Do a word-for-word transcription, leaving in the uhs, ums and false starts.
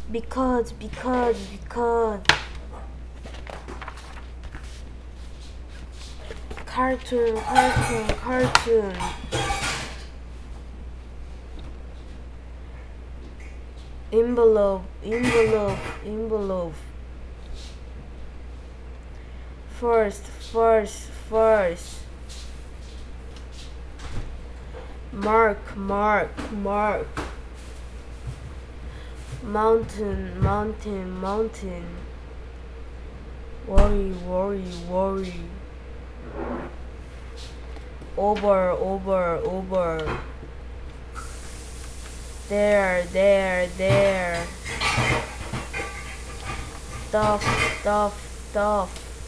because because because cartoon cartoon cartoon envelope envelope envelope first first first mark mark mark mountain mountain mountain worry worry worry over over over there there there stuff stuff stuff